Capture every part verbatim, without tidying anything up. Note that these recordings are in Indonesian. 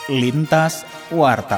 Lintas Warta.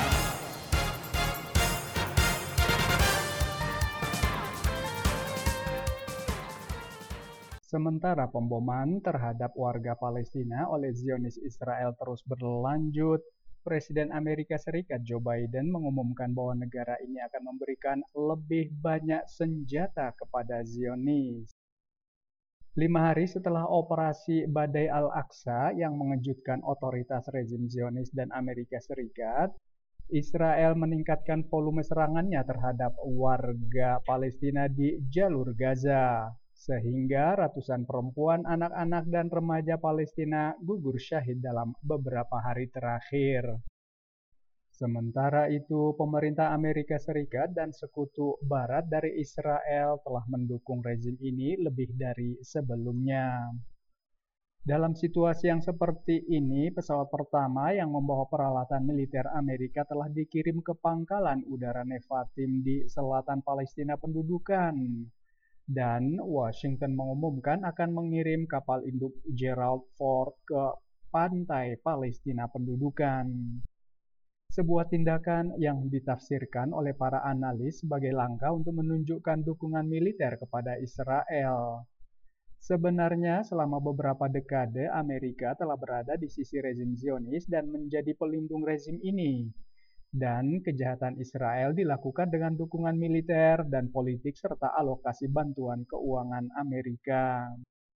Sementara pemboman terhadap warga Palestina oleh Zionis Israel terus berlanjut, Presiden Amerika Serikat Joe Biden mengumumkan bahwa negara ini akan memberikan lebih banyak senjata kepada Zionis. Lima hari setelah operasi Badai Al-Aqsa yang mengejutkan otoritas rezim Zionis dan Amerika Serikat, Israel meningkatkan volume serangannya terhadap warga Palestina di jalur Gaza, sehingga ratusan perempuan, anak-anak, dan remaja Palestina gugur syahid dalam beberapa hari terakhir. Sementara itu, pemerintah Amerika Serikat dan sekutu barat dari Israel telah mendukung rezim ini lebih dari sebelumnya. Dalam situasi yang seperti ini, pesawat pertama yang membawa peralatan militer Amerika telah dikirim ke pangkalan udara Nevatim di selatan Palestina pendudukan. Dan Washington mengumumkan akan mengirim kapal induk Gerald Ford ke pantai Palestina pendudukan. Sebuah tindakan yang ditafsirkan oleh para analis sebagai langkah untuk menunjukkan dukungan militer kepada Israel. Sebenarnya selama beberapa dekade Amerika telah berada di sisi rezim Zionis dan menjadi pelindung rezim ini. Dan kejahatan Israel dilakukan dengan dukungan militer dan politik serta alokasi bantuan keuangan Amerika.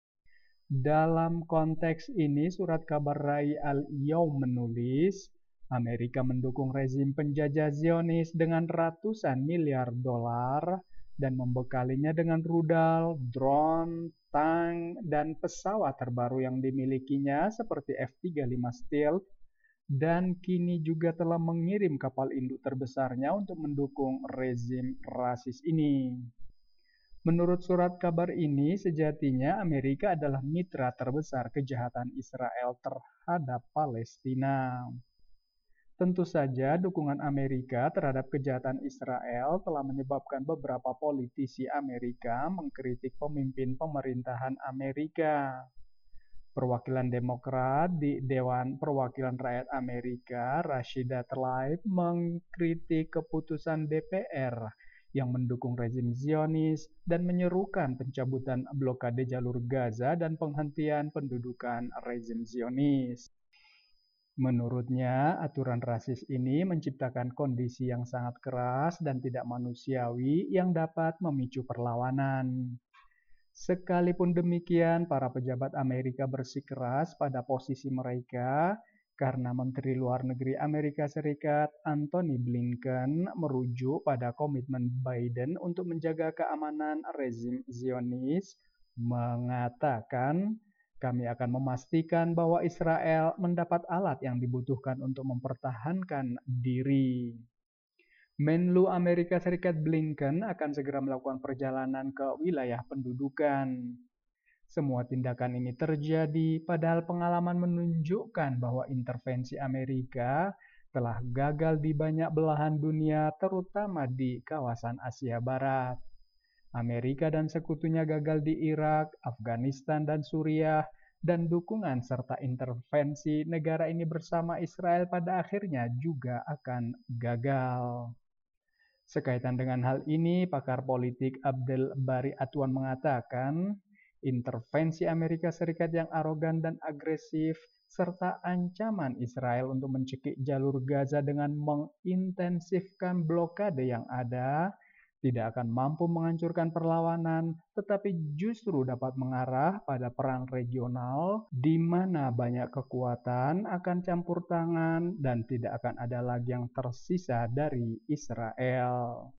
Dalam konteks ini, surat kabar Rai Al-Yaum menulis, Amerika mendukung rezim penjajah Zionis dengan ratusan miliar dolar dan membekalinya dengan rudal, drone, tank, dan pesawat terbaru yang dimilikinya seperti F tiga puluh lima Stealth, dan kini juga telah mengirim kapal induk terbesarnya untuk mendukung rezim rasis ini. Menurut surat kabar ini, sejatinya Amerika adalah mitra terbesar kejahatan Israel terhadap Palestina. Tentu saja dukungan Amerika terhadap kejahatan Israel telah menyebabkan beberapa politisi Amerika mengkritik pemimpin pemerintahan Amerika. Perwakilan Demokrat di Dewan Perwakilan Rakyat Amerika, Rashida Tlaib, mengkritik keputusan D P R yang mendukung rezim Zionis dan menyerukan pencabutan blokade jalur Gaza dan penghentian pendudukan rezim Zionis. Menurutnya, aturan rasis ini menciptakan kondisi yang sangat keras dan tidak manusiawi yang dapat memicu perlawanan. Sekalipun demikian, para pejabat Amerika bersikeras pada posisi mereka karena Menteri Luar Negeri Amerika Serikat Antony Blinken merujuk pada komitmen Biden untuk menjaga keamanan rezim Zionis, mengatakan, kami akan memastikan bahwa Israel mendapat alat yang dibutuhkan untuk mempertahankan diri. Menlu Amerika Serikat Blinken akan segera melakukan perjalanan ke wilayah pendudukan. Semua tindakan ini terjadi padahal pengalaman menunjukkan bahwa intervensi Amerika telah gagal di banyak belahan dunia, terutama di kawasan Asia Barat. Amerika dan sekutunya gagal di Irak, Afghanistan, dan Suriah, dan dukungan serta intervensi negara ini bersama Israel pada akhirnya juga akan gagal. Sekaitan dengan hal ini, pakar politik Abdel Bari Atwan mengatakan, intervensi Amerika Serikat yang arogan dan agresif, serta ancaman Israel untuk mencekik jalur Gaza dengan mengintensifkan blokade yang ada, tidak akan mampu menghancurkan perlawanan, tetapi justru dapat mengarah pada perang regional di mana banyak kekuatan akan campur tangan dan tidak akan ada lagi yang tersisa dari Israel.